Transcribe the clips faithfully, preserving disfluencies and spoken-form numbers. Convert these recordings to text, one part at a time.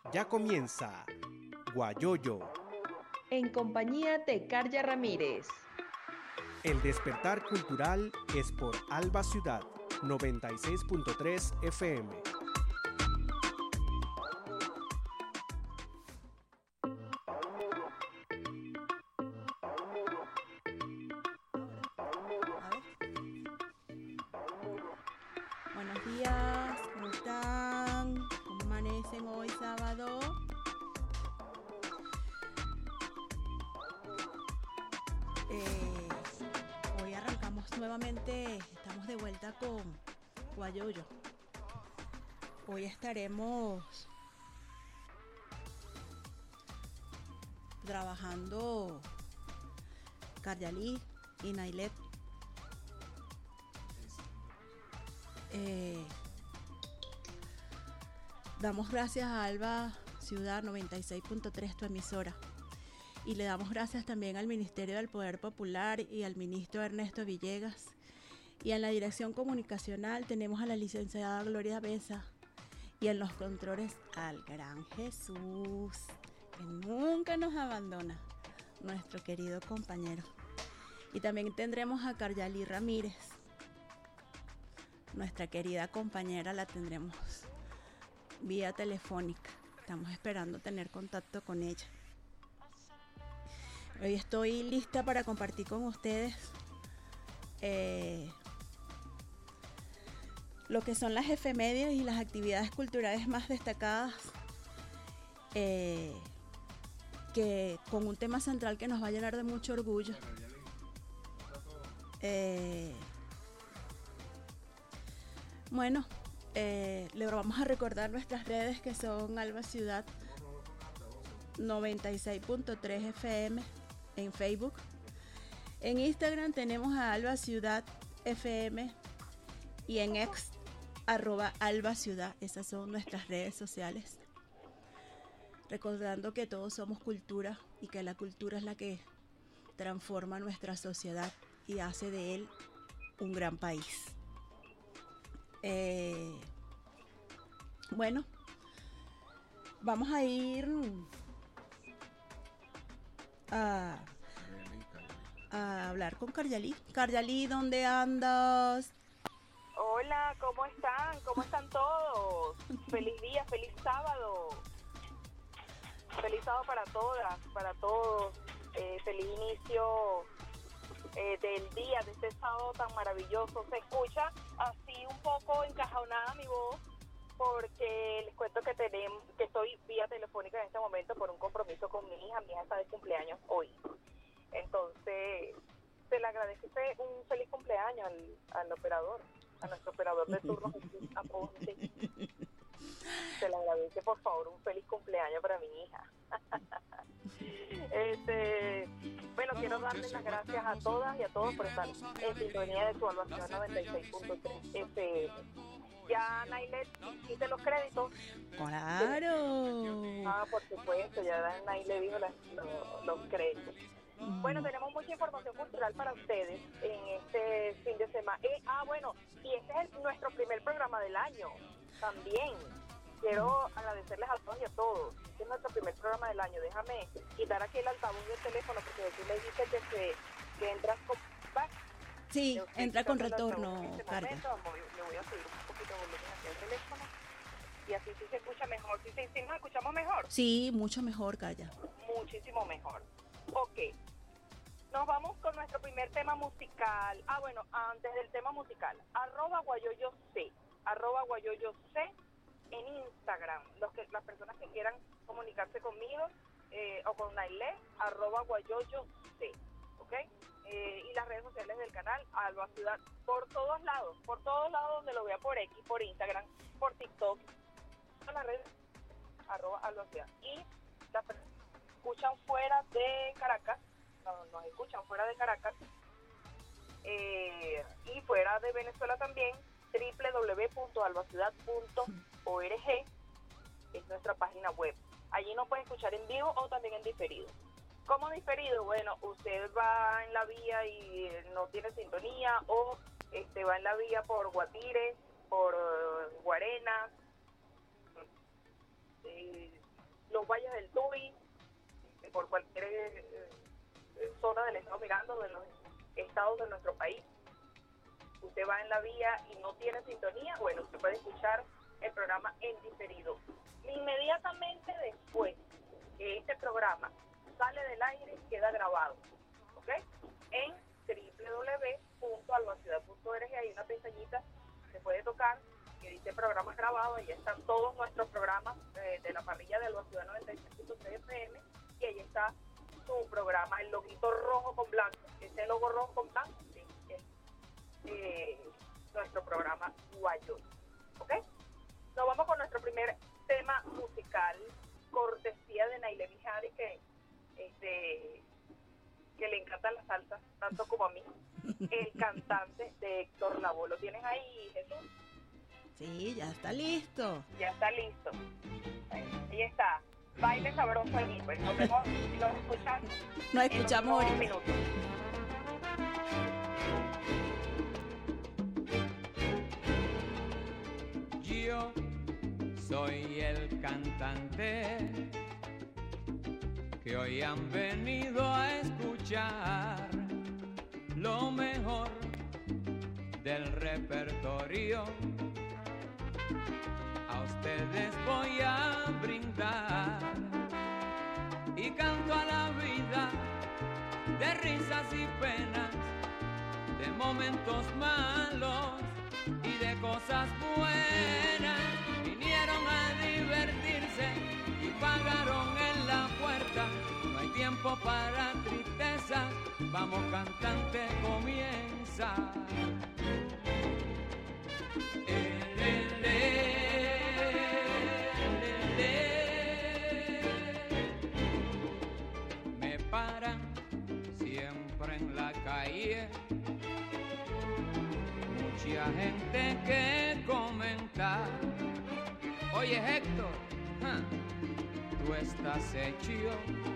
Ya comienza Guayoyo, en compañía de Carya Ramírez. el despertar cultural es por Alba Ciudad, noventa y seis punto tres F M. Buenos días, ¿cómo están? ¿Cómo amanecen hoy sábado? Eh, hoy arrancamos nuevamente, estamos de vuelta con Guayoyo. Hoy estaremos trabajando Caryalí y Nailet. Eh, damos gracias a Alba Ciudad noventa y seis punto tres, tu emisora, y le damos gracias también al Ministerio del Poder Popular y al ministro Ernesto Villegas, y en la dirección comunicacional tenemos a la licenciada Gloria Besa, y en los controles al gran Jesús, que nunca nos abandona, nuestro querido compañero. Y también tendremos a Caryalí Ramírez, nuestra querida compañera, la tendremos vía telefónica. Estamos esperando tener contacto con ella. Hoy estoy lista para compartir con ustedes eh, lo que son las efemérides y las actividades culturales más destacadas, eh, que con un tema central que nos va a llenar de mucho orgullo. Eh, Bueno, eh, le vamos a recordar nuestras redes, que son Alba Ciudad noventa y seis punto tres F M en Facebook. En Instagram tenemos a Alba Ciudad F M y en X arroba Alba Ciudad. Esas son nuestras redes sociales. Recordando que todos somos cultura y que la cultura es la que transforma nuestra sociedad y hace de él un gran país. Eh, bueno, vamos a ir a, a hablar con Caryalí. Caryalí, ¿dónde andas? Hola, ¿cómo están? ¿Cómo están todos? Feliz día, feliz sábado. Feliz sábado para todas, para todos. Eh, feliz inicio Eh, del día, de este sábado tan maravilloso. Se escucha así un poco encajonada mi voz, porque les cuento que tenemos, que estoy vía telefónica en este momento por un compromiso con mi hija. Mi hija está de cumpleaños hoy. Entonces, se le agradece un feliz cumpleaños al, al operador, a nuestro operador de turno, Jesús Aponte. Se le agradece, por favor, un feliz cumpleaños para mi hija. Este, bueno, quiero darles las gracias a todas y a todos por estar en sintonía de su Albación noventa y seis punto tres F M. Ya Nailet hiciste los créditos. Claro. Ah, por supuesto, ya Nailet dijo las, los, los créditos. Mm. Bueno, tenemos mucha información cultural para ustedes en este fin de semana. Eh, ah, bueno, y este es el, nuestro primer programa del año también. Quiero agradecerles a todos y a todos. Este es nuestro primer programa del año. Déjame quitar aquí el altavoz del teléfono, porque aquí me dice que, se, que entras con... ¿va? Sí, entra con retorno, este Carga. Le voy a subir un poquito de volumen hacia el teléfono, y así sí se escucha mejor. ¿Sí, sí, sí nos escuchamos mejor? Sí, mucho mejor, Carga. Muchísimo mejor. Ok. Nos vamos con nuestro primer tema musical. Ah, bueno, antes del tema musical. Arroba Guayoyo C. Arroba Guayoyo C. En Instagram, los que, las personas que quieran comunicarse conmigo eh, o con Nailet, arroba Guayoyo C, ¿ok? Eh, y las redes sociales del canal, Alba Ciudad, por todos lados, por todos lados donde lo vea, por X, por Instagram, por TikTok, en las redes, arroba Alba Ciudad. Y las personas que escuchan fuera de Caracas, no, nos escuchan fuera de Caracas, eh, y fuera de Venezuela también, doble u doble u doble u punto alba ciudad punto org es nuestra página web. Allí nos puede escuchar en vivo o también en diferido. ¿Cómo diferido? Bueno, usted va en la vía y no tiene sintonía, o este va en la vía por Guatire, por uh, Guarenas, eh, los valles del Tuy, por cualquier eh, zona del estado Miranda, de los estados de nuestro país. Usted va en la vía y no tiene sintonía, bueno, usted puede escuchar el programa en diferido. Inmediatamente después que este programa sale del aire, queda grabado, ¿ok? En doble u doble u doble u punto albaciudad punto org hay una pestañita, se puede tocar, que dice programas grabados, ahí están todos nuestros programas eh, de la parrilla de Alba Ciudad noventa y seis punto tres F M, y ahí está su programa, el loguito rojo con blanco, ese logo rojo con blanco, sí, es eh, nuestro programa Guayol, ¿ok? Nos vamos con nuestro primer tema musical, cortesía de Naile Mijari, que, este, que le encantan las salsas, tanto como a mí, el cantante de Héctor Lavoe. ¿Lo tienes ahí, Jesús? Sí, ya está listo. Ya está listo. Ahí está. Baile sabroso allí. Pues nos vemos y nos escuchamos. Nos escuchamos en ahorita. minutos. Yo soy el cantante que hoy han venido a escuchar lo mejor del repertorio. A ustedes voy a brindar y canto a la vida de risas y penas, de momentos malos y de cosas buenas. Vinieron a divertirse y pagaron en la puerta. No hay tiempo para tristeza, vamos cantante, comienza. Me paran siempre en la calle mucha gente que comenta. Oye Héctor, ¿ja? Tú estás hecho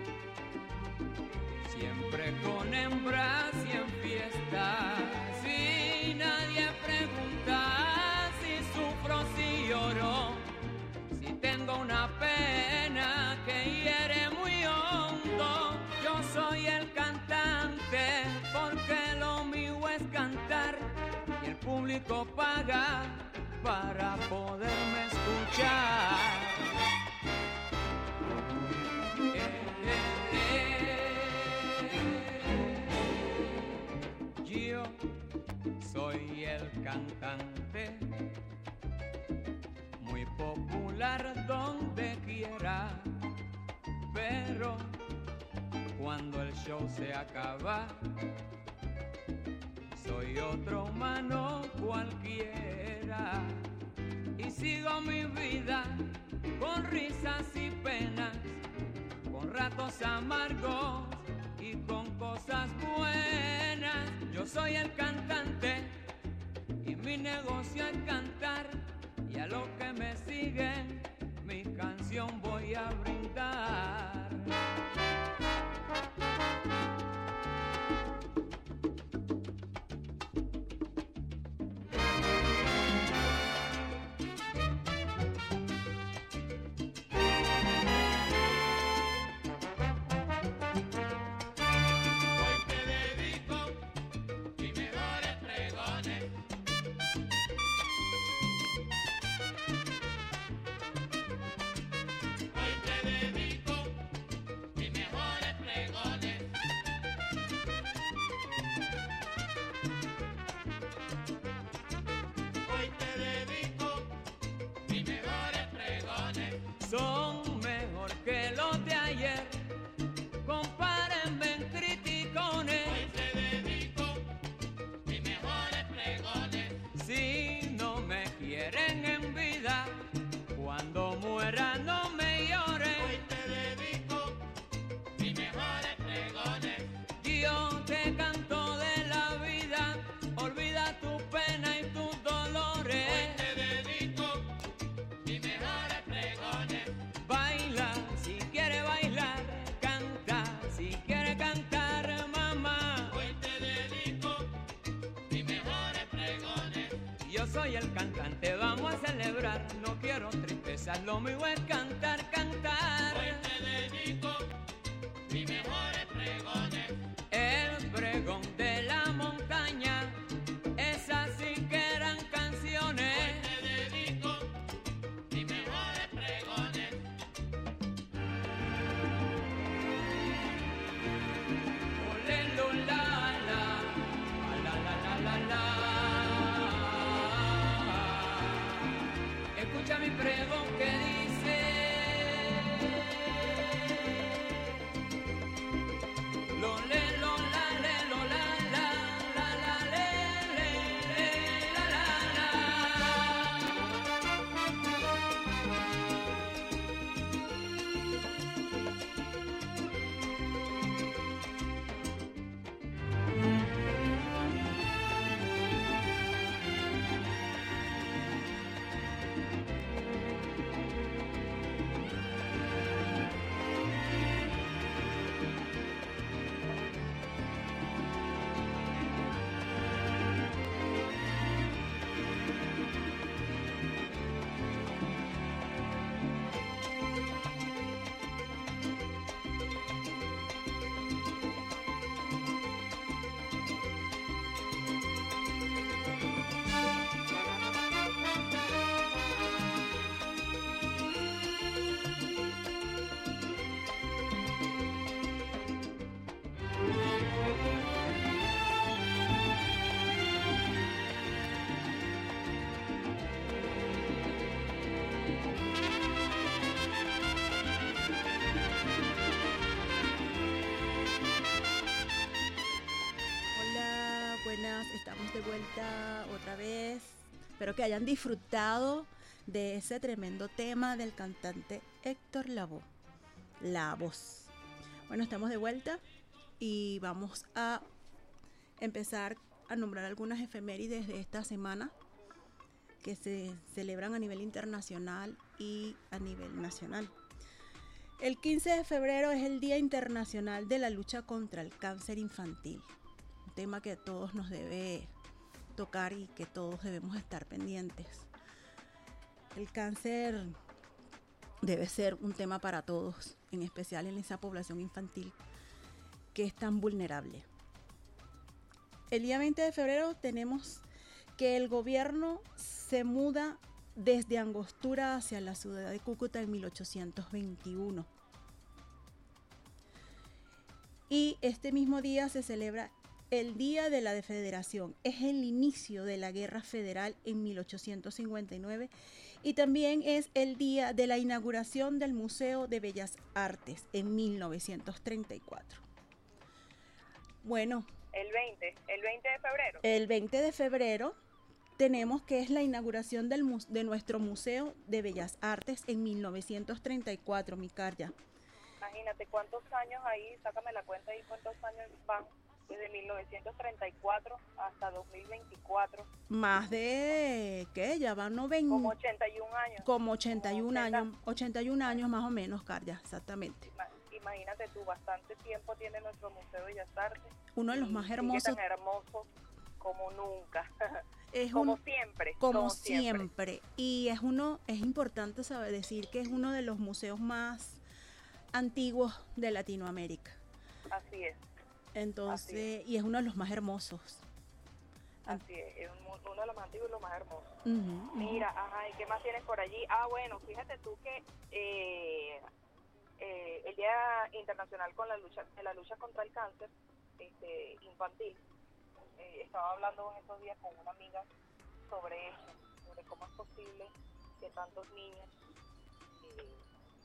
siempre con hembras y en fiesta. Si nadie pregunta si sufro, si lloro, si tengo una pena que hiere muy hondo. Yo soy el cantante porque lo mío es cantar y el público paga para poderme escuchar. Yo soy el cantante muy popular donde quiera, pero cuando el show se acaba soy otro humano cualquiera y sigo mi vida con risas y penas, con ratos amargos y con cosas buenas. Yo soy el cantante y mi negocio es cantar, y a los que me siguen mi canción voy a brindar. Son mejor que los de ayer, compárenme en criticones. Hoy te dedico mis mejores pregones. Si no me quieren en vida, cuando muera no me lloren. Hoy te dedico mis mejores pregones. Yo te canto de la vida, olvida tu pena y tus dolores. Hoy te dedico mis mejores pregones. Baila si quiere bailar, canta si quiere cantar, mamá. Hoy te dedico mis mejores pregones. Yo soy el cantante, vamos a celebrar, no quiero tristeza, lo mío es cantar, cantar. Hoy Hola, buenas, estamos de vuelta otra vez. Espero que hayan disfrutado de ese tremendo tema del cantante Héctor Lavoe, La Voz. Bueno, estamos de vuelta y vamos a empezar a nombrar algunas efemérides de esta semana que se celebran a nivel internacional y a nivel nacional. El quince de febrero es el Día Internacional de la Lucha contra el Cáncer Infantil, un tema que a todos nos debe tocar y que todos debemos estar pendientes. El cáncer debe ser un tema para todos, en especial en esa población infantil que es tan vulnerable. El día veinte de febrero tenemos que el gobierno se muda desde Angostura hacia la ciudad de Cúcuta en mil ochocientos veintiuno. Y este mismo día se celebra el Día de la Federación. Es el inicio de la Guerra Federal en mil ochocientos cincuenta y nueve y también es el día de la inauguración del Museo de Bellas Artes en mil novecientos treinta y cuatro. Bueno, El veinte, el veinte de febrero. el veinte de febrero tenemos que es la inauguración del mu- de nuestro Museo de Bellas Artes en mil novecientos treinta y cuatro, mi Carya. Imagínate cuántos años ahí, sácame la cuenta ahí, cuántos años van desde mil novecientos treinta y cuatro hasta dos mil veinticuatro. Más de, ¿qué? Ya van noventa, Como ochenta y un años. como ochenta y un ochenta. años, ochenta y un años más o menos, Carya, exactamente. Ima- Imagínate tú, bastante tiempo tiene nuestro Museo de Bellas Artes. Uno de los y más sigue hermosos, tan hermoso como nunca. es como un, siempre. como siempre. Y es uno, es importante saber decir que es uno de los museos más antiguos de Latinoamérica. Así es, Entonces, Así y es uno de los más hermosos. así es. Es un- uno de los más antiguos y los más hermosos. Ujú, ujú. Mira, ajá, ¿y qué más tienes por allí? Ah, bueno, fíjate tú que eh, eh, el Día Internacional con la lucha, de la lucha contra el cáncer este, infantil, eh, estaba hablando en estos días con una amiga sobre eso, sobre cómo es posible que tantos niños eh,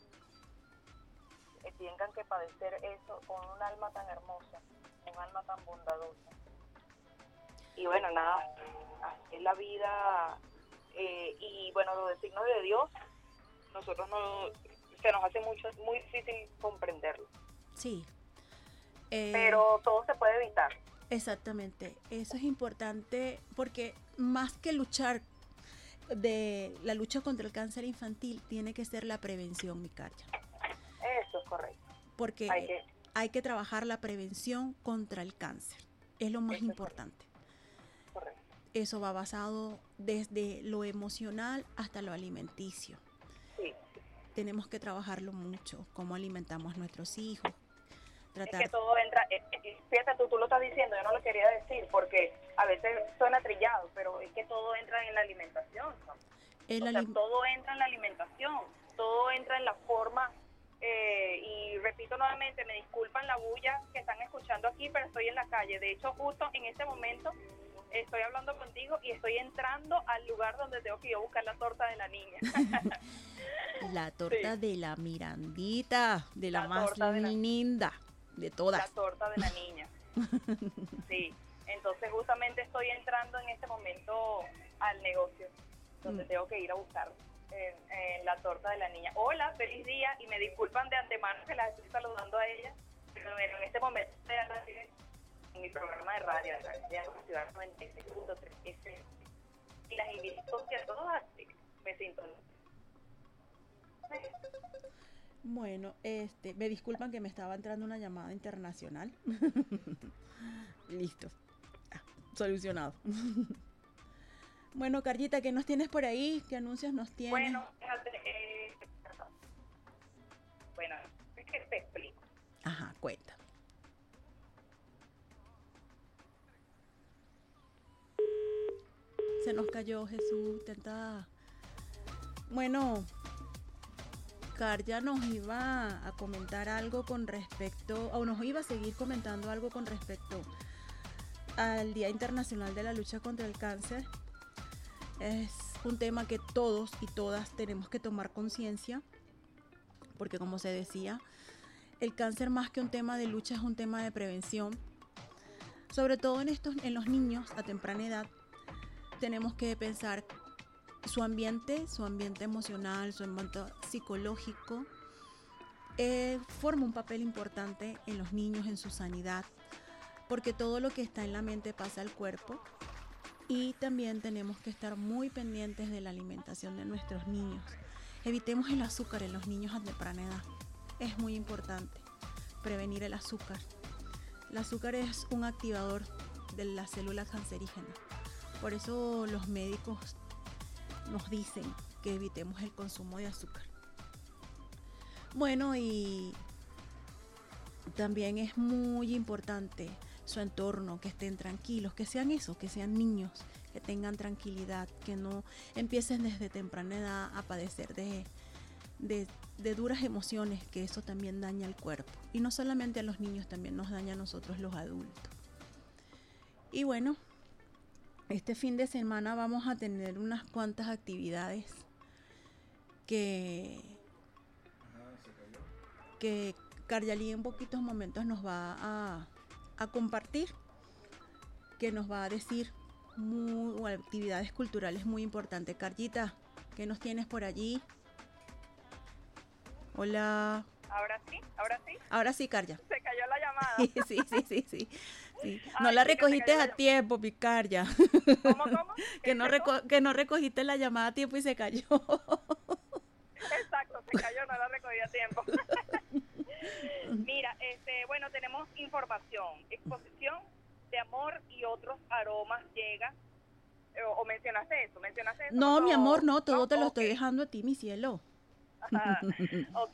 eh, tengan que padecer eso con un alma tan hermosa, un alma tan bondadosa. Y bueno, nada, así es la vida. Eh, y bueno, los designios de Dios, nosotros no, se nos hace mucho, muy difícil comprenderlo, Sí. Eh, pero todo se puede evitar. Exactamente, eso es importante porque más que luchar de la lucha contra el cáncer infantil tiene que ser la prevención, mi Carya, Eso es correcto. porque Hay que, hay que trabajar la prevención contra el cáncer, es lo más Eso es importante. correcto. Eso va basado desde lo emocional hasta lo alimenticio. Sí. Tenemos que trabajarlo mucho, cómo alimentamos a nuestros hijos, Es tratar que todo entra, eh, eh, fíjate tú, tú lo estás diciendo, yo no lo quería decir porque a veces suena trillado, pero es que todo entra en la alimentación, ¿no? el O sea, alim- todo entra en la alimentación, todo entra en la forma, eh, y repito nuevamente, me disculpan la bulla que están escuchando aquí, pero estoy en la calle. De hecho, justo en este momento estoy hablando contigo y estoy entrando al lugar donde tengo que ir a buscar la torta de la niña. la torta Sí. de la Mirandita, de la, La más torta de la- linda de La todas. torta de la niña. Sí, entonces justamente estoy entrando en este momento al negocio donde Mm. tengo que ir a buscar eh, eh, la torta de la niña. Hola, feliz día, y me disculpan de antemano que las estoy saludando a ella, pero bueno, en este momento estoy en mi programa de radio de la ciudad noventa y seis punto tres F M y las invito a todos a que me sintonicen. Bueno, este, me disculpan que me estaba entrando una llamada internacional. Listo. Ah, solucionado. Bueno, Carlita, ¿qué nos tienes por ahí? ¿Qué anuncios nos tienes? Bueno, fíjate, eh, bueno, es que te explico. Ajá, cuenta. Se nos cayó Jesús, tenta. Bueno, Carya nos iba a comentar algo con respecto, o nos iba a seguir comentando algo con respecto al Día Internacional de la Lucha contra el Cáncer. Es un tema que todos y todas tenemos que tomar conciencia, porque como se decía, el cáncer más que un tema de lucha es un tema de prevención. Sobre todo en, estos, en los niños a temprana edad, tenemos que pensar su ambiente, su ambiente emocional, su ambiente psicológico, eh, forma un papel importante en los niños, en su sanidad, porque todo lo que está en la mente pasa al cuerpo. Y también tenemos que estar muy pendientes de la alimentación de nuestros niños. Evitemos el azúcar en los niños a temprana edad. Es muy importante prevenir el azúcar. El azúcar es un activador de las células cancerígenas. Por eso los médicos nos dicen que evitemos el consumo de azúcar. Bueno, y también es muy importante su entorno, que estén tranquilos, que sean eso, que sean niños, que tengan tranquilidad, que no empiecen desde temprana edad a padecer de, de, de duras emociones, que eso también daña al cuerpo. Y no solamente a los niños, también nos daña a nosotros los adultos. Y bueno, este fin de semana vamos a tener unas cuantas actividades que, que Caryalí en poquitos momentos nos va a a compartir, que nos va a decir muy, actividades culturales muy importantes. Caryita, ¿qué nos tienes por allí? Hola. Ahora sí, ahora sí. Ahora sí, Carya. Se cayó la llamada. Sí, sí, sí, sí, sí. sí. No Ay, la sí, que se recogiste cayó a la- tiempo, mi Carya. ¿Cómo, cómo? que, no ¿Qué reco- que no recogiste la llamada a tiempo y se cayó. Exacto, se cayó, no la recogí a tiempo. Mira, este, bueno, tenemos información, exposición de amor y otros aromas llega. Eh, ¿O mencionaste eso? ¿Mencionaste eso? No, mi O- amor, no, todo te lo Ok. estoy dejando a ti, mi cielo. Ajá. Ok,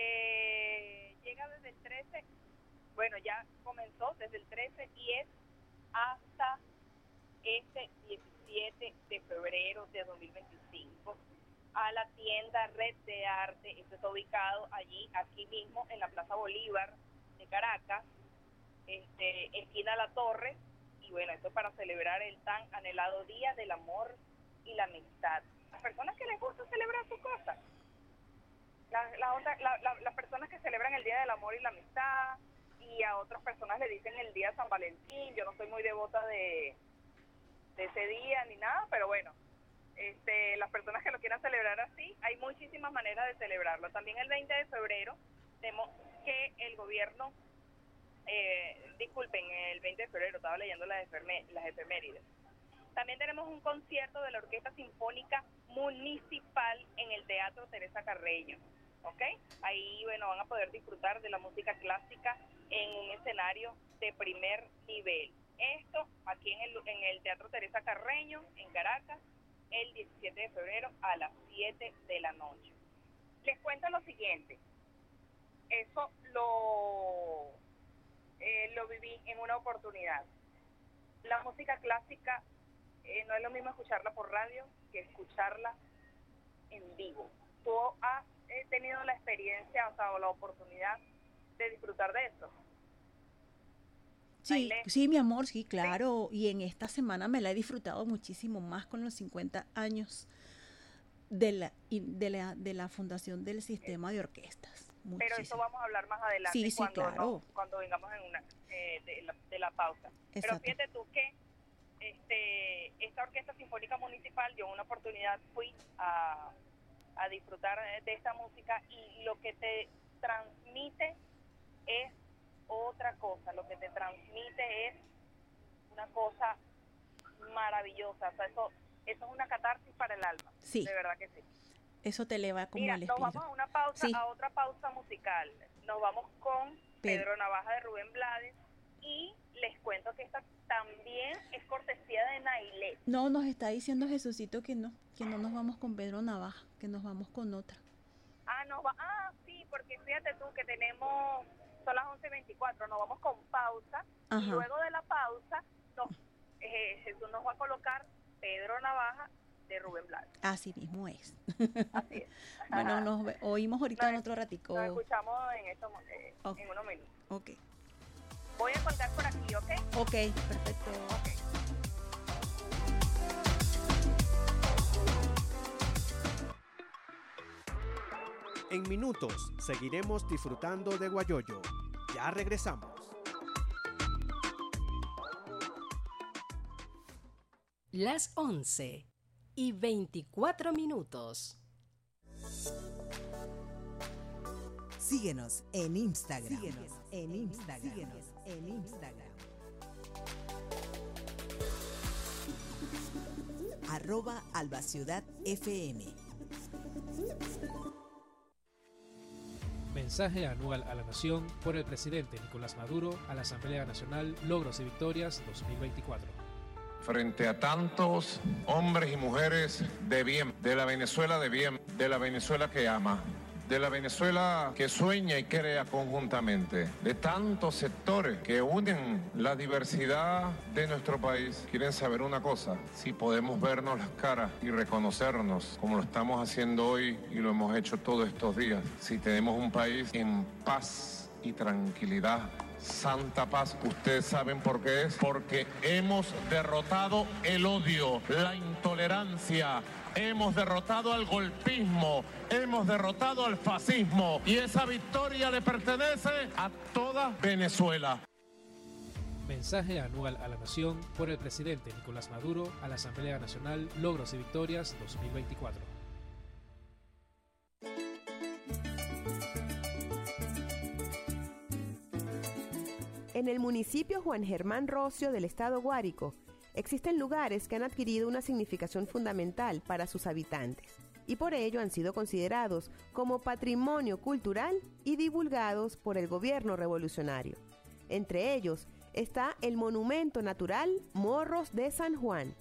eh, llega desde el trece, bueno, ya comenzó desde el trece y es hasta este diecisiete de febrero de dos mil veinticinco a la tienda Red de Arte. Esto está ubicado allí, aquí mismo, en la Plaza Bolívar de Caracas, este, esquina La Torre, y bueno, esto es para celebrar el tan anhelado Día del Amor y la Amistad. Las personas que les gusta celebrar sus cosas, las, las, otras- la- la- las personas que celebran el Día del Amor y la Amistad, y a otras personas le dicen el Día de San Valentín. Yo no soy muy devota de, de ese día ni nada, pero bueno, este, las personas que lo quieran celebrar así, hay muchísimas maneras de celebrarlo. También el veinte de febrero tenemos que el gobierno, eh, disculpen, el veinte de febrero, estaba leyendo las, efemé- las efemérides. También tenemos un concierto de la Orquesta Sinfónica Municipal en el Teatro Teresa Carreño, ¿ok? Ahí, bueno, van a poder disfrutar de la música clásica en un escenario de primer nivel. Esto aquí en el, en el Teatro Teresa Carreño, en Caracas, el diecisiete de febrero a las siete de la noche. Les cuento lo siguiente. Eso lo, eh, lo viví en una oportunidad. La música clásica eh, no es lo mismo escucharla por radio que escucharla en vivo. ¿Tú has eh, tenido la experiencia, o sea, o la oportunidad de disfrutar de eso? Sí, Ailé. sí, mi amor, sí, claro. Y en esta semana me la he disfrutado muchísimo más con los cincuenta años de la, y- de la, de la fundación del sistema de orquestas. Pero Muchísimo. eso vamos a hablar más adelante, Sí, sí, cuando, claro. no- cuando vengamos en una eh, de, la, de la pausa. Pero Exacto. fíjate tú que este, esta Orquesta Sinfónica Municipal, yo en una oportunidad fui a, a disfrutar de esta música, y lo que te transmite es otra cosa, lo que te transmite es una cosa maravillosa, o sea, eso, eso es una catarsis para el alma, Sí. de verdad que sí. Eso te eleva como Mira, el nos espíritu. vamos a una pausa, Sí. a otra pausa musical. Nos vamos con Pedro. Pedro Navaja de Rubén Blades, y les cuento que esta también es cortesía de Nailé. No, nos está diciendo Jesucito que no, que no nos vamos con Pedro Navaja, que nos vamos con otra. Ah, no va, ah, sí, porque fíjate tú que tenemos, son las once y veinticuatro, nos vamos con pausa, y Ajá. luego de la pausa, nos, eh, Jesús nos va a colocar Pedro Navaja de Rubén Blades. Así mismo es. Así es. Bueno, Ajá. nos ve- oímos ahorita en Nos- otro ratico. Nos escuchamos en, estos, eh, Ok. en unos minutos. Ok, Voy a colgar por aquí, ¿ok? ok, perfecto. Ok. En minutos seguiremos disfrutando de Guayoyo. Ya regresamos. Las once y veinticuatro minutos. Síguenos en Instagram. Síguenos en Instagram. Síguenos en Instagram. Arroba Albaciudad F M. Mensaje anual a la Nación por el presidente Nicolás Maduro a la Asamblea Nacional Logros y Victorias dos mil veinticuatro. Frente a tantos hombres y mujeres de bien, de la Venezuela de bien, de la Venezuela que ama, de la Venezuela que sueña y crea conjuntamente, de tantos sectores que unen la diversidad de nuestro país, quieren saber una cosa: si podemos vernos las caras y reconocernos como lo estamos haciendo hoy y lo hemos hecho todos estos días, si tenemos un país en paz y tranquilidad, santa paz. Ustedes saben por qué es, porque hemos derrotado el odio, la intolerancia, hemos derrotado al golpismo, hemos derrotado al fascismo, y esa victoria le pertenece a toda Venezuela. Mensaje anual a la Nación por el presidente Nicolás Maduro a la Asamblea Nacional Logros y Victorias dos mil veinticuatro. En el municipio Juan Germán Rocio del estado Guárico, existen lugares que han adquirido una significación fundamental para sus habitantes y por ello han sido considerados como patrimonio cultural y divulgados por el gobierno revolucionario. Entre ellos está el monumento natural Morros de San Juan.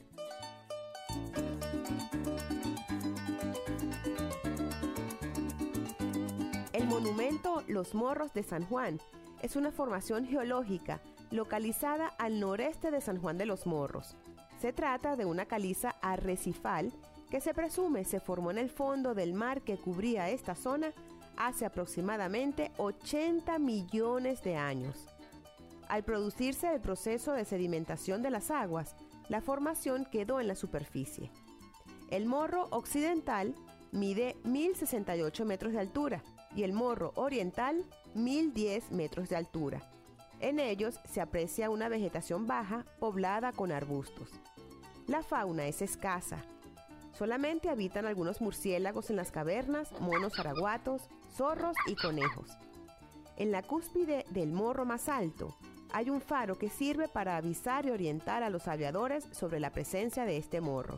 El monumento Los Morros de San Juan es una formación geológica localizada al noreste de San Juan de los Morros. Se trata de una caliza arrecifal que se presume se formó en el fondo del mar que cubría esta zona hace aproximadamente ochenta millones de años. Al producirse el proceso de sedimentación de las aguas, la formación quedó en la superficie. El morro occidental mide mil sesenta y ocho metros de altura y el morro oriental mil diez metros de altura. En ellos se aprecia una vegetación baja poblada con arbustos. La fauna es escasa. Solamente habitan algunos murciélagos en las cavernas, monos araguatos, zorros y conejos. En la cúspide del morro más alto hay un faro que sirve para avisar y orientar a los aviadores sobre la presencia de este morro.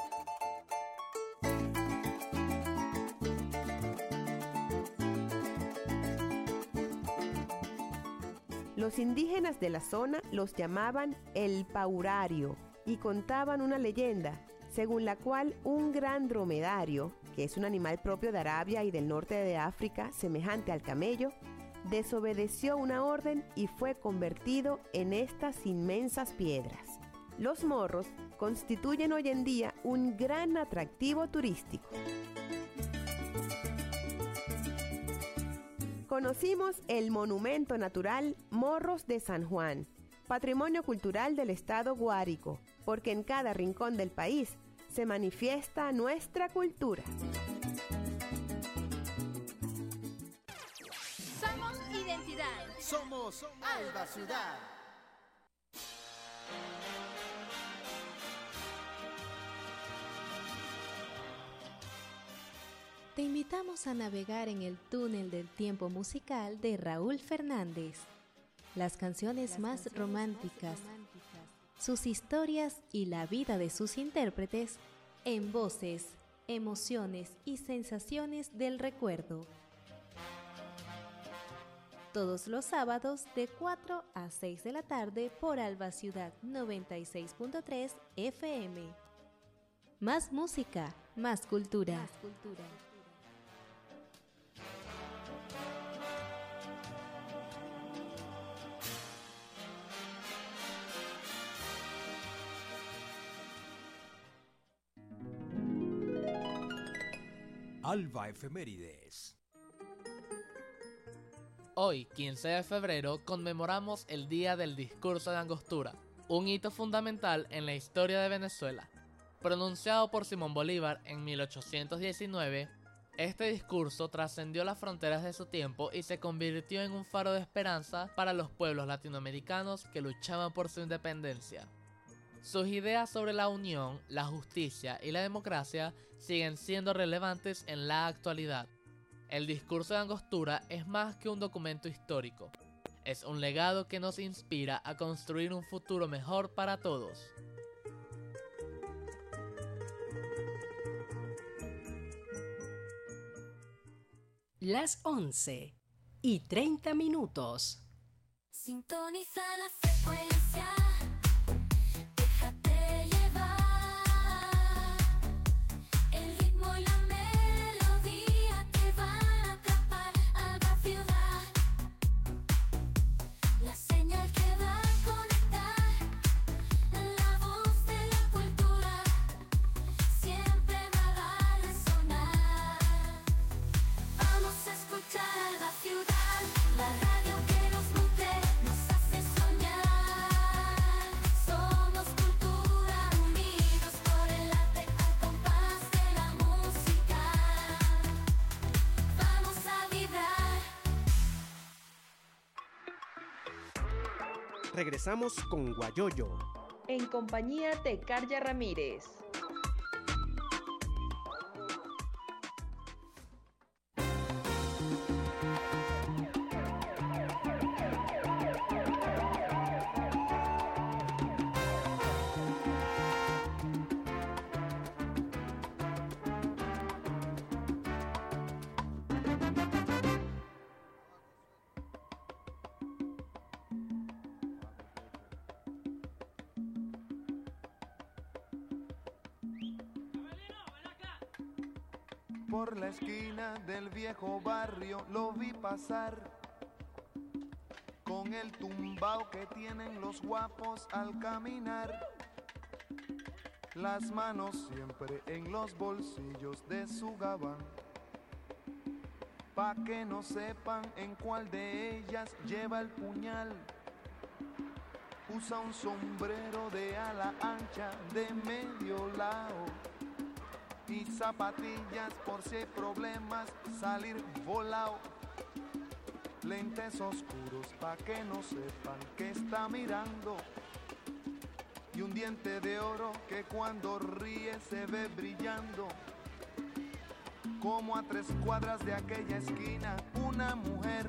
Los indígenas de la zona los llamaban el paurario y contaban una leyenda según la cual un gran dromedario, que es un animal propio de Arabia y del norte de África, semejante al camello, desobedeció una orden y fue convertido en estas inmensas piedras. Los morros constituyen hoy en día un gran atractivo turístico. Conocimos el monumento natural Morros de San Juan, patrimonio cultural del estado Guárico, porque en cada rincón del país se manifiesta nuestra cultura. Somos identidad. Somos Alba Ciudad. Te invitamos a navegar en el túnel del tiempo musical de Raúl Fernández. Las canciones Las más canciones románticas, románticas, sus historias y la vida de sus intérpretes en voces, emociones y sensaciones del recuerdo. Todos los sábados de cuatro a seis de la tarde por Alba Ciudad noventa y seis punto tres F M. Más música, más cultura. Más cultura. Alba Efemérides. Hoy, quince de febrero, conmemoramos el Día del Discurso de Angostura, un hito fundamental en la historia de Venezuela. Pronunciado por Simón Bolívar en mil ochocientos diecinueve, Este discurso trascendió las fronteras de su tiempo y se convirtió en un faro de esperanza para los pueblos latinoamericanos que luchaban por su independencia. Sus ideas sobre la unión, la justicia y la democracia siguen siendo relevantes en la actualidad. El discurso de Angostura es más que un documento histórico. Es un legado que nos inspira a construir un futuro mejor para todos. Las once y treinta minutos. Sintoniza la frecuencia. Déjate llevar. El ritmo y la melodía te van a atrapar. Alba Ciudad. La señal que va a conectar. La voz de la cultura. Siempre va a dar a sonar. Vamos a escuchar Alba Ciudad. La radio que nos nutre, nos hace soñar. Somos cultura, unidos por el arte al compás de la música. Vamos a vibrar. Regresamos con Guayoyo. En compañía de Carya Ramírez. Por la esquina del viejo barrio lo vi pasar, con el tumbao que tienen los guapos al caminar, las manos siempre en los bolsillos de su gabán, pa' que no sepan en cuál de ellas lleva el puñal. Usa un sombrero de ala ancha de medio lado y zapatillas por si hay problemas, salir volado. Lentes oscuros pa' que no sepan que está mirando, y un diente de oro que cuando ríe se ve brillando. Como a tres cuadras de aquella esquina, una mujer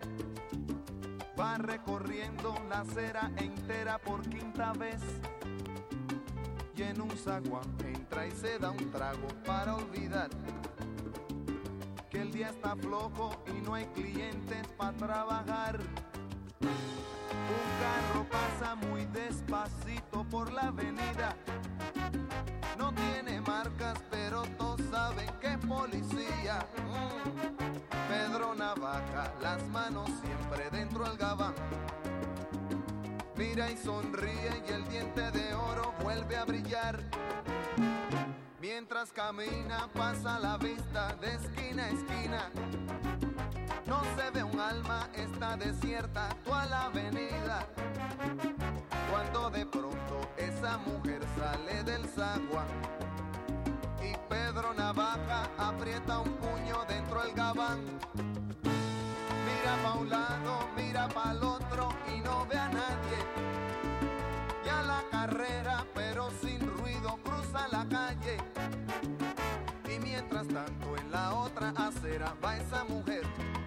va recorriendo la acera entera por quinta vez, y en un zaguán entra y se da un trago para olvidar que el día está flojo y no hay clientes para trabajar. Un carro pasa muy despacito por la avenida, no tiene marcas pero todos saben que es policía. mm. Pedro Navaja, las manos siempre dentro del gabán, mira y sonríe y el diente de oro vuelve a brillar. Mientras camina pasa la vista de esquina a esquina, no se ve un alma, está desierta toda la avenida. Cuando de pronto esa mujer sale del zaguán y Pedro Navaja aprieta un puño dentro del gabán. Mira pa' un lado, mira pa' el otro y no ve a nadie. Y a la carrera, pero sin ruido, cruza la calle. Y mientras tanto en la otra acera va esa mujer,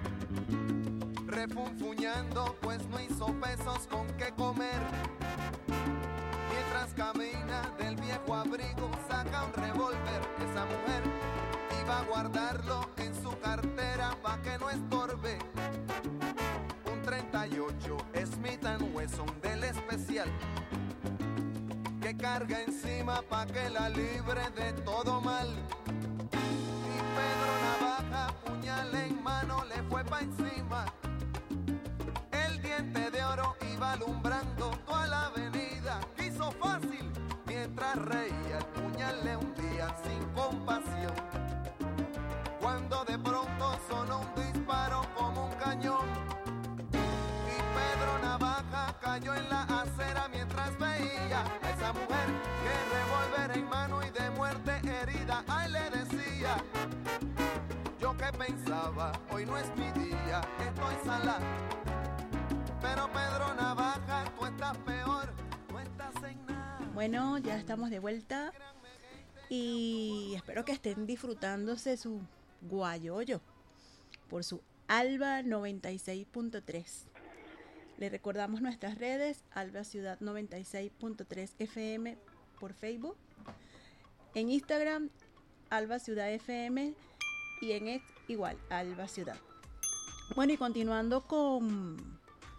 refunfuñando pues no hizo pesos con qué comer. Mientras camina del viejo abrigo saca un revólver. Esa mujer iba a guardarlo en su cartera pa' que no estorbe. Un treinta y ocho Smith and Wesson del especial, que carga encima pa' que la libre de todo mal. Y Pedro Navaja, puñal en mano, le fue pa' encima. El diente de oro iba alumbrando toda la avenida. Quiso fácil, mientras reía el puñal le hundía sin compasión. Cuando de pronto sonó un disparo como un cañón, y Pedro Navaja cayó en la acera mientras veía a esa mujer que revólver en mano y de muerte herida. ¡Ay, le que pensaba, hoy no es mi día, estoy sala. Pero Pedro Navaja, tú estás peor, no estás en nada. Bueno, ya estamos de vuelta y espero que estén disfrutándose su guayoyo por su Alba noventa y seis punto tres. Les recordamos nuestras redes, Alba Ciudad noventa y seis punto tres F M por Facebook, en Instagram, Alba Ciudad F M y en X igual, Alba Ciudad. Bueno, y continuando con,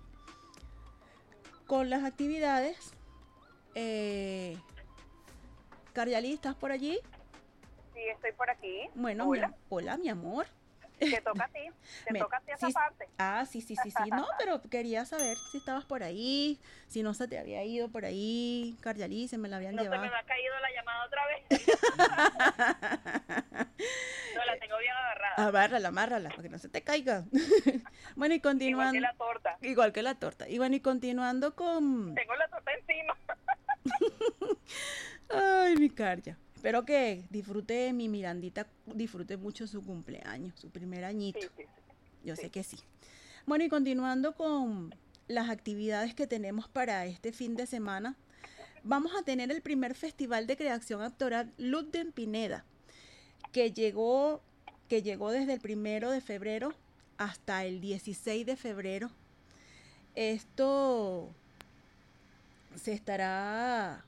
con las actividades, eh, Caryali, ¿estás por allí? Sí, estoy por aquí. Bueno, hola. Mi, hola, mi amor. Te toca a ti, te Me- toca a ti esa sí, parte. Ah, sí, sí, sí, sí. No, pero quería saber si estabas por ahí, si no se te había ido por ahí, Caryali, se me la habían No se llevado. me ha caído la llamada otra vez. No, la tengo bien agarrada. Amárrala, amárrala, para que no se te caiga. Bueno, y continuando. Igual que la torta. Igual que la torta. Y bueno, y continuando con. Tengo la torta encima. Ay, mi Carya. Espero que disfrute, mi Mirandita, disfrute mucho su cumpleaños, su primer añito. Sí, sí, sí. Yo sé que sí. Bueno, y continuando con las actividades que tenemos para este fin de semana, vamos a tener el primer Festival de Creación Actoral Ludden Pineda, que llegó, que llegó desde el primero de febrero hasta el dieciséis de febrero. Esto se estará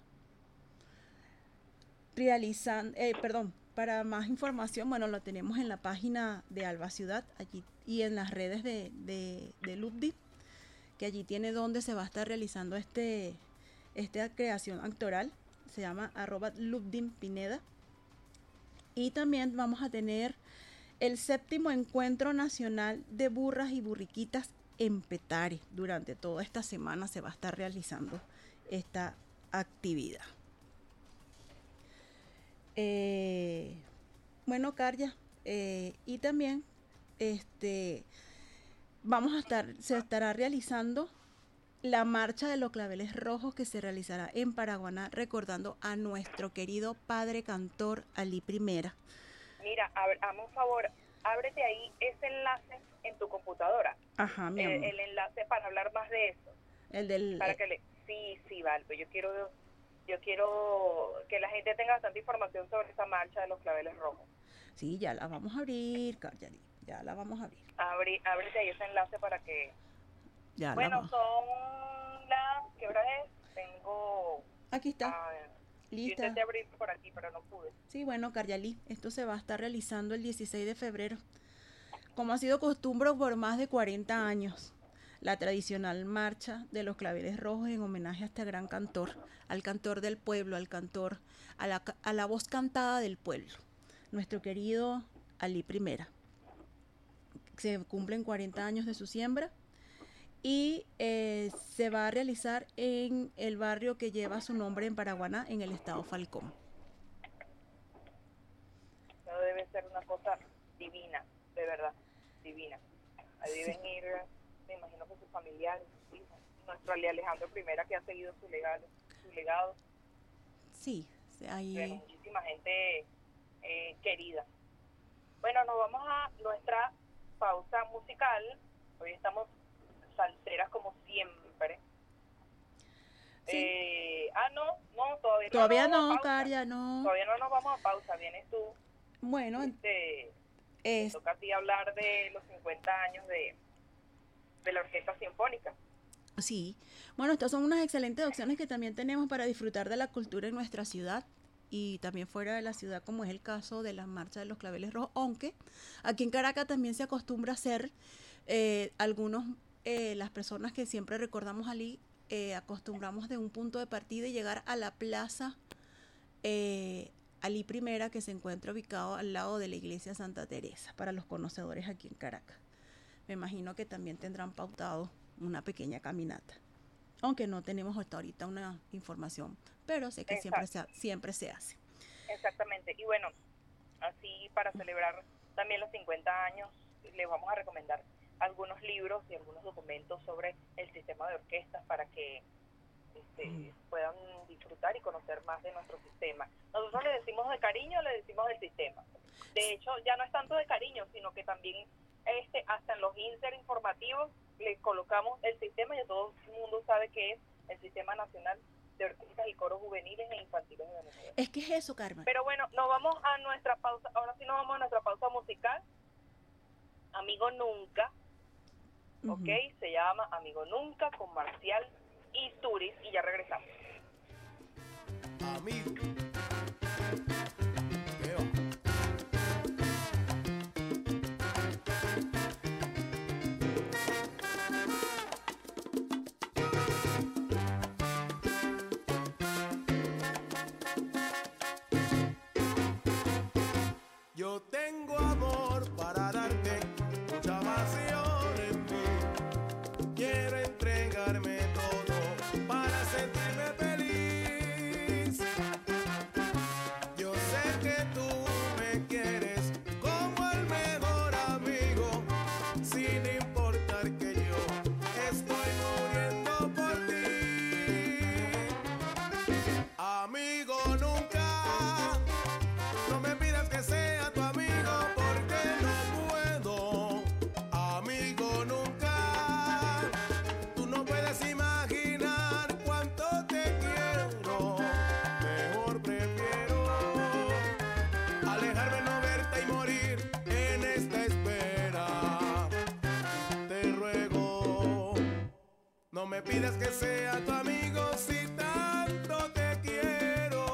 realizando, eh, perdón, para más información, bueno, lo tenemos en la página de Alba Ciudad allí y en las redes de, de, de Ludden, que allí tiene donde se va a estar realizando este, esta creación actoral, se llama arroba Ludden Pineda. Y también vamos a tener el séptimo encuentro nacional de burras y burriquitas en Petare. Durante toda esta semana se va a estar realizando esta actividad. Eh, bueno, Carya, eh, y también este vamos a estar, se estará realizando la marcha de los claveles rojos que se realizará en Paraguaná, recordando a nuestro querido padre cantor Ali Primera. Mira, ab- hazme un favor, ábrete ahí ese enlace en tu computadora. Ajá, mi Eh, amor. el enlace para hablar más de eso. El del Para que le... Sí, sí, vale, pero yo quiero, yo quiero que la gente tenga bastante información sobre esa marcha de los claveles rojos. Sí, ya la vamos a abrir, Caryali, ya la vamos a abrir. Abrí, ábrete ahí ese enlace para que... Ya la Bueno, vamos. son las... ¿Qué hora es? Tengo... Aquí está. Ah, yo Lista. intenté abrir por aquí, pero no pude. Sí, bueno, Caryali, esto se va a estar realizando el dieciséis de febrero. Como ha sido costumbre por más de cuarenta años, la tradicional marcha de los claveles rojos en homenaje a este gran cantor, al cantor del pueblo, al cantor, a la, ca- a la voz cantada del pueblo, nuestro querido Ali Primera. Se cumplen cuarenta años de su siembra y eh, se va a realizar en el barrio que lleva su nombre en Paraguaná, en el estado Falcón. Eso debe ser una cosa divina, de verdad, divina. Ahí deben ir, me imagino que sus familiares, sus hijos, nuestro Ali Alejandro Primera que ha seguido su legado, su legado, Sí, sí, ahí. pero muchísima gente eh, querida. Bueno, nos vamos a nuestra pausa musical. Hoy estamos salseras como siempre. Sí. Eh, ah, no, no, todavía no. Todavía nos vamos no, a pausa. Carya, no. Todavía no nos vamos a pausa, vienes tú. Bueno, Este, es, te toca a ti hablar de los cincuenta años de, de la Orquesta Sinfónica. sí. Bueno, estas son unas excelentes opciones que también tenemos para disfrutar de la cultura en nuestra ciudad y también fuera de la ciudad, como es el caso de la Marcha de los Claveles Rojos, aunque aquí en Caracas también se acostumbra a hacer eh, algunos, eh, las personas que siempre recordamos allí, eh, acostumbramos de un punto de partida y llegar a la plaza eh, Ali Primera, que se encuentra ubicado al lado de la iglesia Santa Teresa, para los conocedores aquí en Caracas. Me imagino que también tendrán pautado una pequeña caminata, aunque no tenemos hasta ahorita una información, pero sé que siempre se, ha- siempre se hace. Exactamente. Y bueno, así para celebrar también los cincuenta años, les vamos a recomendar algunos libros y algunos documentos sobre el sistema de orquestas para que este, puedan disfrutar y conocer más de nuestro sistema. Nosotros le decimos de cariño, le decimos del sistema. De hecho, ya no es tanto de cariño, sino que también este hasta en los insert informativos le colocamos el sistema, y todo el mundo sabe que es el Sistema Nacional de Orquestas y Coros Juveniles e Infantiles de Venezuela. Es que es eso, Carmen. Pero bueno, nos vamos a nuestra pausa, ahora sí nos vamos a nuestra pausa musical. Amigo Nunca, Ujú. ok, se llama Amigo Nunca con Marcial y Turis, y ya regresamos. Amigo. Yo tengo amor para darte, mucha pasión en mí. Quiero entregarme todo para sentirme feliz. Yo sé que tú me quieres como el mejor amigo, sin importar que yo estoy muriendo por ti. Amigo, nunca, no me pidas que sea tu amigo porque no puedo. Amigo, nunca, tú no puedes imaginar cuánto te quiero. Mejor prefiero alejarme, no verte y morir en esta espera. Te ruego, no me pidas que sea tu amigo si tanto te quiero.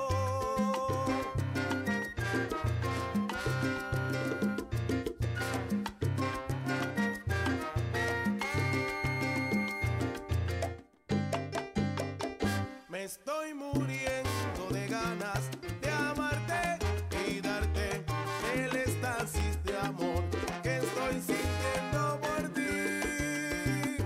Me estoy muriendo de ganas de amarte y darte el éxtasis de amor que estoy sintiendo por ti.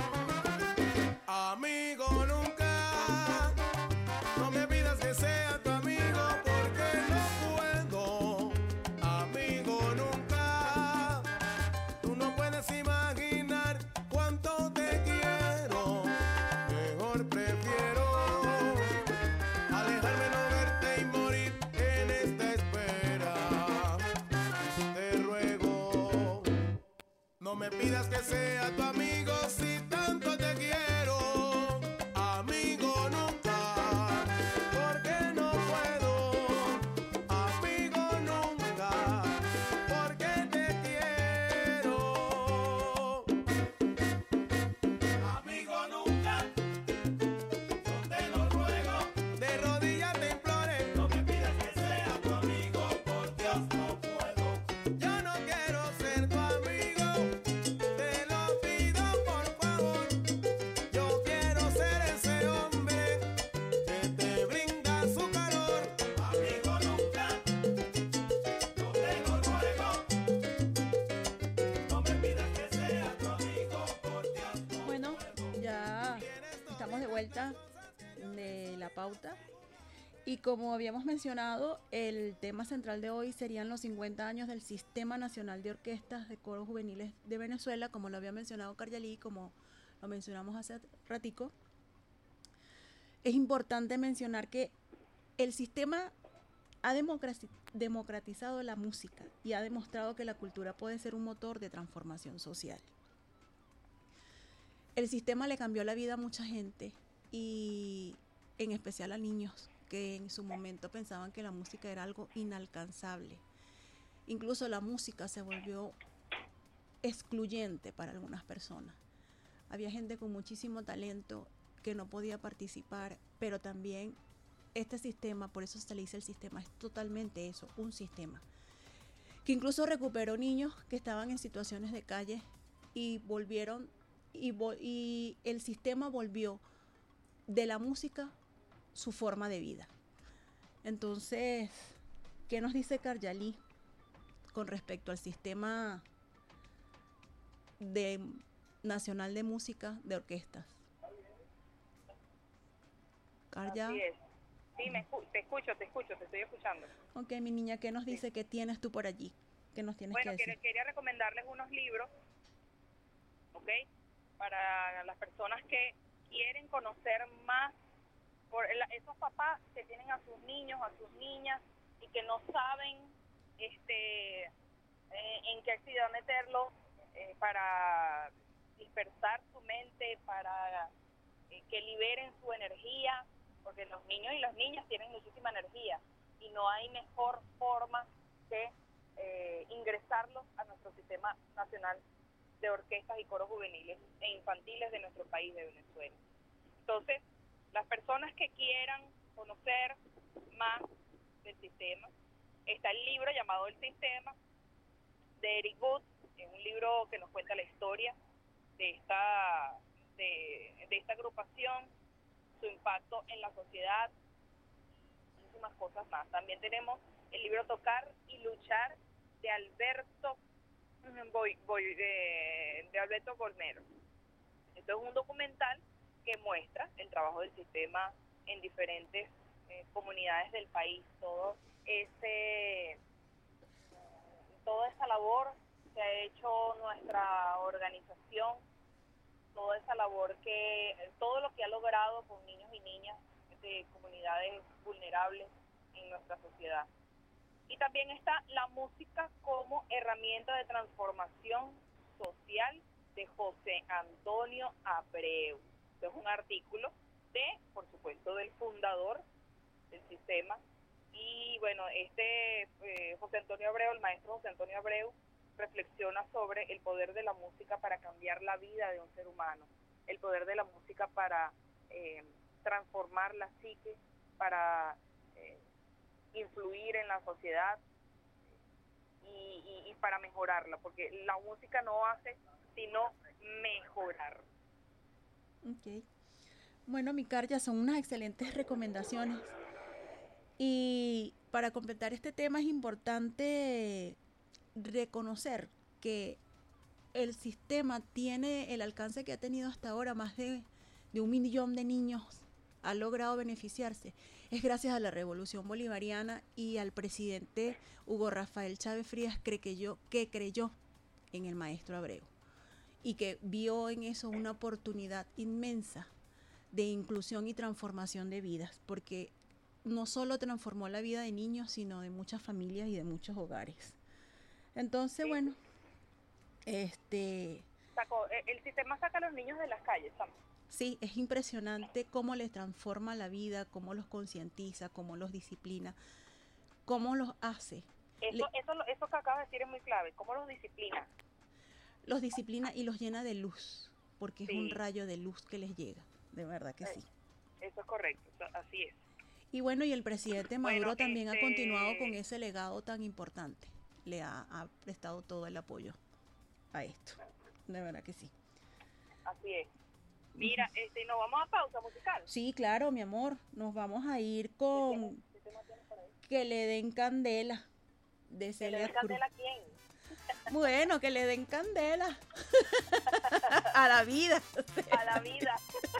Amigo, nunca, no me pidas que sea tu amigo porque no puedo. Amigo, nunca, tú no puedes imaginar cuánto te quiero. Mejor prefiero alejarme, no verte y morir en esta espera. Te ruego, no me pidas que sea tu amigo si tanto te quiero. Amigo, nunca, porque no puedo. Amigo, nunca, porque te quiero. Amigo, nunca, yo te lo ruego, de rodillas te implore, no me pidas que sea tu amigo, por Dios no puedo. Yo no quiero ser tu amigo, te lo pido por favor. Yo quiero ser ese hombre que te brinda su calor. Amigo, nunca, yo te lo ruego, no me pidas que sea tu amigo, por Dios no Bueno, ya estamos de vuelta de la pauta. Y como habíamos mencionado, el tema central de hoy serían los cincuenta años del Sistema Nacional de Orquestas de Coros Juveniles de Venezuela, como lo había mencionado Caryalí, como lo mencionamos hace ratico. Es importante mencionar que el sistema ha democraci- democratizado la música y ha demostrado que la cultura puede ser un motor de transformación social. El sistema le cambió la vida a mucha gente, y en especial a niños que en su momento pensaban que la música era algo inalcanzable. Incluso la música se volvió excluyente para algunas personas. Había gente con muchísimo talento que no podía participar, pero también este sistema, por eso se le dice el sistema, es totalmente eso, un sistema, que incluso recuperó niños que estaban en situaciones de calle y volvieron, y, vo- y el sistema volvió de la música su forma de vida. Entonces, ¿qué nos dice Caryalí con respecto al sistema de nacional de música de orquestas? Carya. Así es. Sí, me escu- te escucho, te escucho, te estoy escuchando. Ok, mi niña, ¿qué nos dice? ¿Qué tienes tú por allí? ¿Qué nos tienes Bueno, que decir? quería, quería recomendarles unos libros, ¿ok? Para las personas que quieren conocer más, por el- esos papás que tienen a sus niños, a sus niñas, y que no saben este, eh, en qué actividad meterlo eh, para dispersar su mente, para eh, que liberen su energía, porque los niños y las niñas tienen muchísima energía y no hay mejor forma que eh, ingresarlos a nuestro sistema nacional de orquestas y coros juveniles e infantiles de nuestro país, de Venezuela. Entonces, las personas que quieran conocer más del sistema, está el libro llamado El Sistema, de Eric Wood, es un libro que nos cuenta la historia de esta, de, de esta agrupación, su impacto en la sociedad, muchísimas cosas más. También tenemos el libro Tocar y Luchar de Alberto Boy, Boy, de, de Alberto Colmero. Esto es un documental que muestra el trabajo del sistema en diferentes eh, comunidades del país. Todo ese, toda esa labor que ha hecho nuestra organización, toda esa labor que, todo lo que ha logrado con niños y niñas de comunidades vulnerables en nuestra sociedad. Y también está la música como herramienta de transformación social de José Antonio Abreu. Este es un artículo de, por supuesto, del fundador del sistema. Y bueno, este eh, José Antonio Abreu, el maestro José Antonio Abreu, reflexiona sobre el poder de la música para cambiar la vida de un ser humano, el poder de la música para eh, transformar la psique, para eh, influir en la sociedad y, y, y para mejorarla, porque la música no hace sino mejorar. Ok. Bueno, Micar, ya son unas excelentes recomendaciones. Y para completar este tema es importante reconocer que el sistema tiene el alcance que ha tenido hasta ahora, más de, de un millón de niños ha logrado beneficiarse. Es gracias a la Revolución Bolivariana y al presidente Hugo Rafael Chávez Frías que creyó, que creyó en el maestro Abreu y que vio en eso una oportunidad inmensa de inclusión y transformación de vidas, porque no solo transformó la vida de niños, sino de muchas familias y de muchos hogares. Entonces, sí. bueno, este... Sacó, el sistema saca a los niños de las calles, ¿sabes? Sí, es impresionante cómo les transforma la vida, cómo los concientiza, cómo los disciplina, cómo los hace. Eso, Le, eso, eso que acabas de decir es muy clave, cómo los disciplina. Los disciplina y los llena de luz, porque sí. es un rayo de luz que les llega, de verdad que sí. Eso es correcto, así es. Y bueno, y el presidente Maduro bueno, también este... ha continuado con ese legado tan importante. Le ha, ha prestado todo el apoyo a esto. De verdad que sí. Así es. Mira, este, ¿nos vamos a pausa musical? Sí, claro, mi amor. Nos vamos a ir con ¿Qué tema tienes por ahí? Que le den candela de Celia Cruz. ¿Que le den candela a quién? Bueno, que le den candela a la vida. A la vida.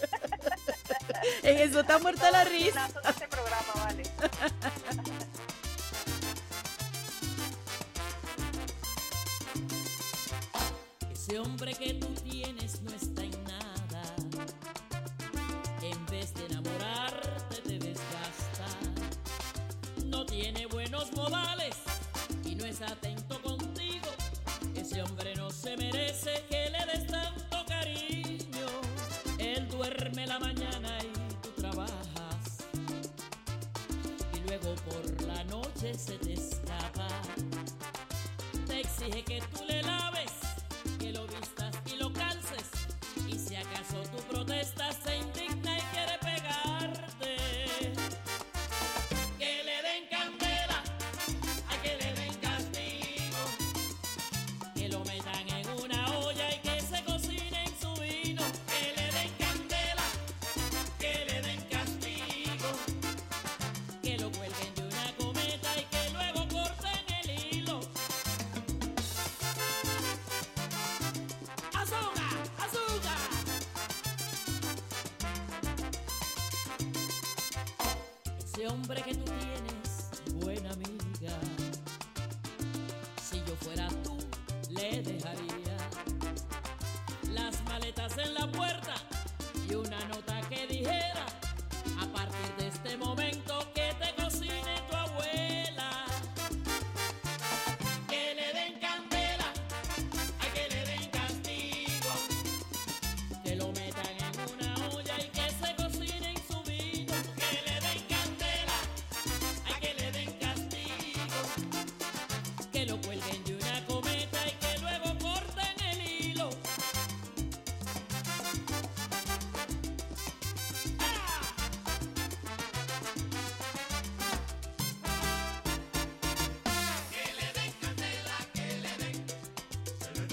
En eso está muerta la risa. De este programa, vale. Ese hombre que tú tienes no está en nada. En vez de enamorarte te desgasta. No tiene buenos modales y no es atento contigo. Ese hombre no se merece que le des tanto cariño. Él duerme la mañana y tú trabajas. Y luego por la noche se te escapa. Te exige que tú le laves, que lo vistas y lo calces, y si acaso tú protestas se indigna y quiere pegarte. Que le den candela, a que le den castigo, que lo metan en una olla y que se cocine en su vino. Que le den candela, que le den castigo, que lo cuelguen de una cometa y que luego corten el hilo. ¡Azúcar! ¡Azúcar! Ese hombre que tú tienes, buena amiga, si yo fuera tú, le dejaría las maletas en la puerta y una nota que dijera: a partir de este momento que te cocine tu abuela.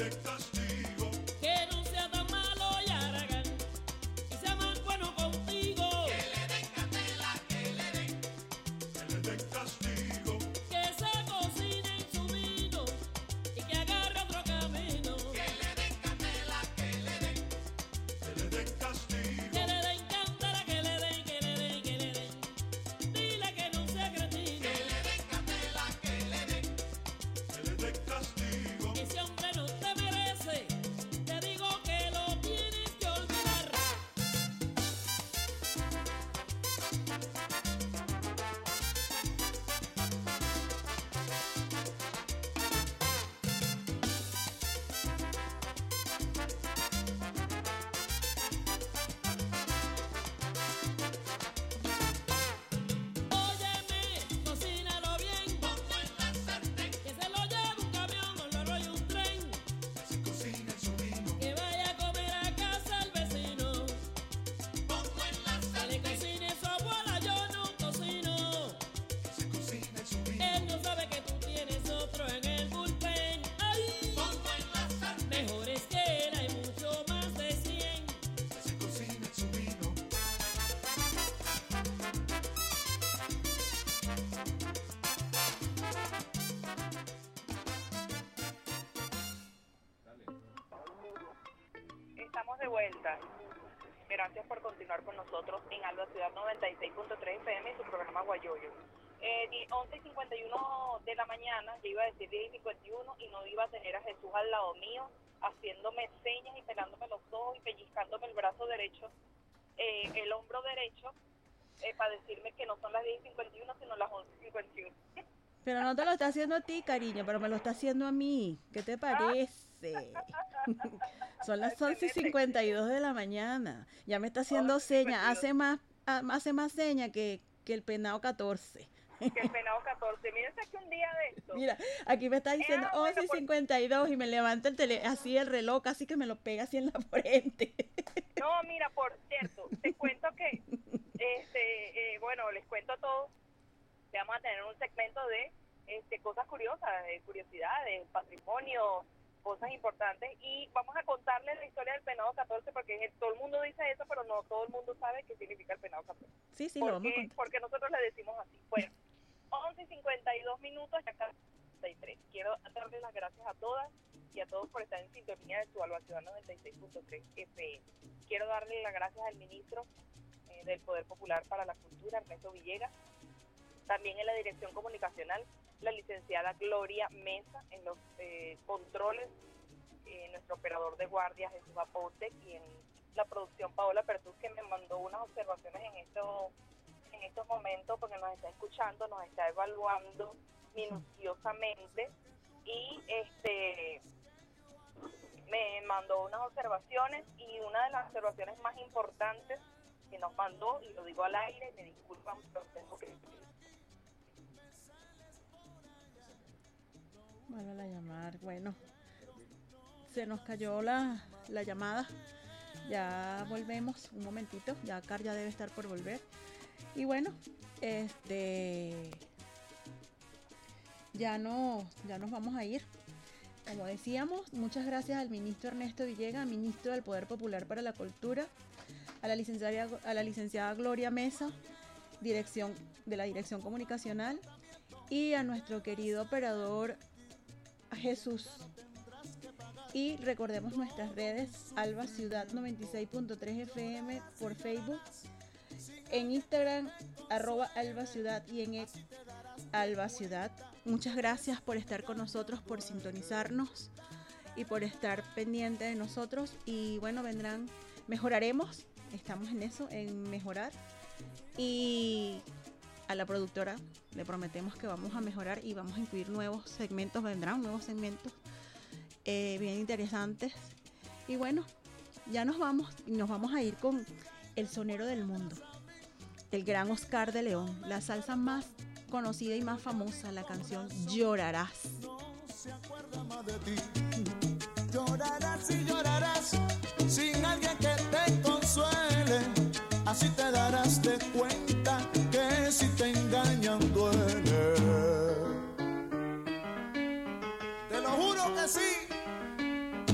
Que no sea tan malo y haragán, y sea más bueno contigo. Que le den candela, que le den, que le den castigo. Que se cocine en su vino y que agarre otro camino. Que le den candela, que le den, que le den castigo. Que le den candela, que le den, que le den, que le den. Dile que no sea cretino. Que le den candela, que le den, que le den castigo. Ese hombre no te merece. Te digo que lo tienes que olvidar. Óyeme, cocínalo bien. Pongo en la sartén. Que se lo lleve un camión, un loro y un tren. Que se cocine su vino. Que vaya a comer a casa el vecino. Pongo en la sartén. Que le cocine su abuela, yo no cocino. Que se cocine su vino. Él no sabe que tú tienes otro en el bullpen. Ay, pongo en la sartén. Mejores que él hay mucho más de cien. Que se cocine su vino. Estamos de vuelta. Gracias por continuar con nosotros en Alba Ciudad noventa y seis punto tres F M y su programa Guayoyo. Eh, di- once y cincuenta y uno de la mañana, yo iba a decir diez y cincuenta y uno y no iba a tener a Jesús al lado mío haciéndome señas y pelándome los ojos y pellizcándome el brazo derecho, eh, el hombro derecho, eh, para decirme que no son las diez y cincuenta y uno sino las once y cincuenta y uno. Pero no te lo está haciendo a ti, cariño, pero me lo está haciendo a mí. ¿Qué te parece? Son las once y cincuenta y dos de la mañana. Ya me está haciendo seña. Hace más, ah, hace más seña que, que el penado catorce. Que el penado catorce. Mírense que un día de esto. Mira, aquí me está diciendo Ah, bueno, once y por- cincuenta y dos y me levanta el tele, así el reloj, casi que me lo pega así en la frente. No, mira, por cierto, te cuento que, este, eh, bueno, les cuento a todos que vamos a tener un segmento de este, cosas curiosas, de curiosidades, patrimonio, cosas importantes, y vamos a contarles la historia del penado catorce, porque es- todo el mundo dice eso, pero no todo el mundo sabe qué significa el penado catorce. Sí, sí, lo vamos a Porque, contar. porque nosotros le decimos así. Bueno, once y cincuenta y dos minutos, ya casi cincuenta y tres. Quiero darles las gracias a todas y a todos por estar en sintonía de su Alba Ciudad noventa y seis punto tres F M. Quiero darle las gracias al ministro eh, del Poder Popular para la Cultura, Ernesto Villegas, también en la dirección comunicacional, la licenciada Gloria Mesa, en los eh, controles, eh, nuestro operador de guardia Jesús Apote, y en la producción Paola Pertús, que me mandó unas observaciones en estos, en estos momentos, porque nos está escuchando, nos está evaluando minuciosamente, y este me mandó unas observaciones, y una de las observaciones más importantes que nos mandó, y lo digo al aire, me disculpan, pero tengo que Vuelve a llamar. Bueno, se nos cayó la, la llamada. Ya volvemos un momentito. Ya Car ya debe estar por volver. Y bueno, este ya no, ya nos vamos a ir. Como decíamos, muchas gracias al ministro Ernesto Villegas, ministro del Poder Popular para la Cultura, a la licenciada, a la licenciada Gloria Mesa, dirección de la Dirección Comunicacional, y a nuestro querido operador Jesús. Y recordemos nuestras redes: Alba Ciudad noventa y seis punto tres F M por Facebook, en Instagram arroba Alba Ciudad y en X Alba Ciudad. Muchas gracias por estar con nosotros, por sintonizarnos y por estar pendiente de nosotros. Y bueno, vendrán, mejoraremos, estamos en eso, en mejorar. Y a la productora le prometemos que vamos a mejorar y vamos a incluir nuevos segmentos, vendrán nuevos segmentos eh, bien interesantes. Y bueno, ya nos vamos, y nos vamos a ir con el sonero del mundo, el gran Oscar de León, la salsa más conocida y más famosa, la canción Llorarás. Se acuerda más de ti. Llorarás y llorarás sin alguien que te consuele. Así te darás de cuenta que si te engañan duele. Te lo juro que sí.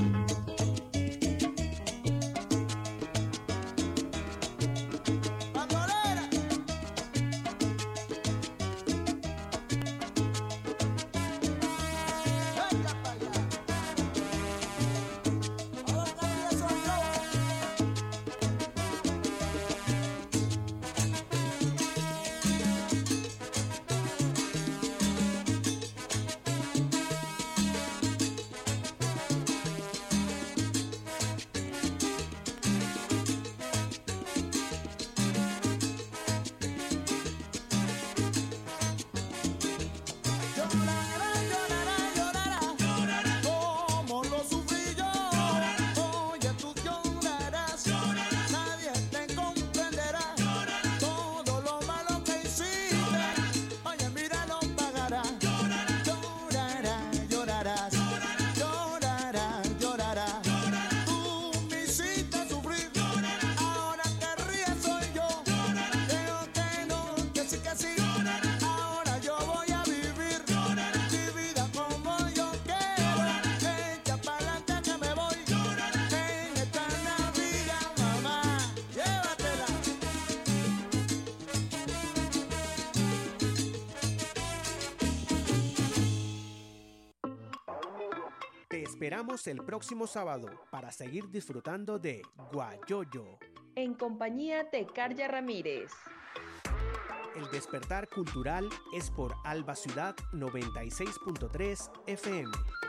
esperamos el próximo sábado para seguir disfrutando de Guayoyo. En compañía de Carya Ramírez. El despertar cultural es por Alba Ciudad noventa y seis punto tres F M.